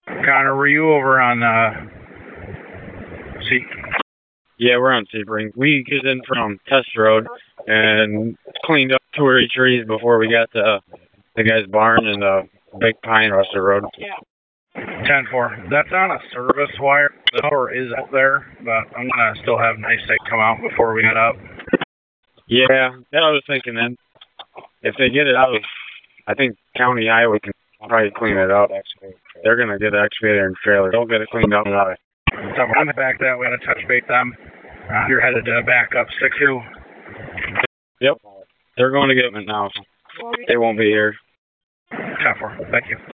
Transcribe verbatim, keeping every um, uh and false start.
Connor, were you over on uh, C? Yeah, we're on Sebring. We get in from Test Road and cleaned up two or three trees before we got to the guy's barn and the big pine Ruster Road. ten four. That's on a service wire. The power is out there, but I'm going to still have NYSEG come out before we head up. Yeah, yeah, I was thinking then. If they get it out of, I think County Iowa can probably clean it up. They're going to get the excavator and trailer. They'll get it cleaned up and out. So we're on the back that way to touch bait them. Uh, you're headed to back up six two. Yep. They're going to get it now. They won't be here. ten four. Thank you.